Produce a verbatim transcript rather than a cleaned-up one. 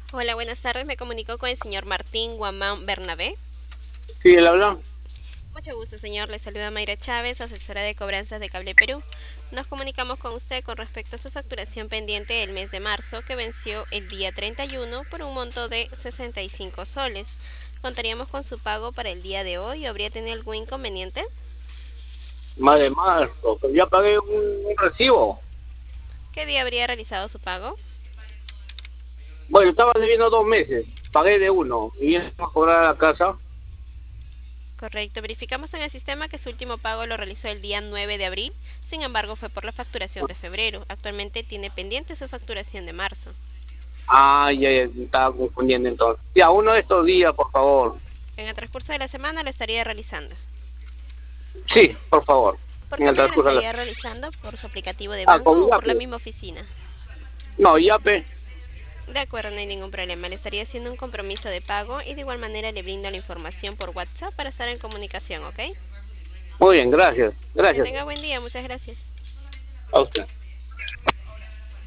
Hola, buenas tardes. Me comunico con el señor Martín Guamán Bernabé. Sí, él habla. Mucho gusto, señor. Le saluda Mayra Chávez, asesora de cobranzas de Cable Perú. Nos comunicamos con usted con respecto a su facturación pendiente del mes de marzo, que venció el día treinta y uno por un monto de sesenta y cinco soles. ¿Contaríamos con su pago para el día de hoy o habría tenido algún inconveniente? Más de marzo, pero ya pagué un, un recibo. ¿Qué día habría realizado su pago? Bueno, estaba debiendo dos meses, pagué de uno y viene a cobrar a la casa. Correcto. Verificamos en el sistema que su último pago lo realizó el día nueve de abril. Sin embargo, fue por la facturación de febrero. Actualmente tiene pendiente su facturación de marzo. Ah, ya, ya, me estaba confundiendo entonces. Ya, uno de estos días, por favor. En el transcurso de la semana lo estaría realizando. Sí, por favor. ¿Por En qué el medio lo transcurso de estaría la... realizando? ¿Por su aplicativo de Ah, banco con o por la Yape. misma oficina? No, Yape. De acuerdo, no hay ningún problema. Le estaría haciendo un compromiso de pago y de igual manera le brindo la información por WhatsApp para estar en comunicación, ¿ok? Muy bien, gracias. Que Gracias. tenga buen día, muchas gracias. A usted.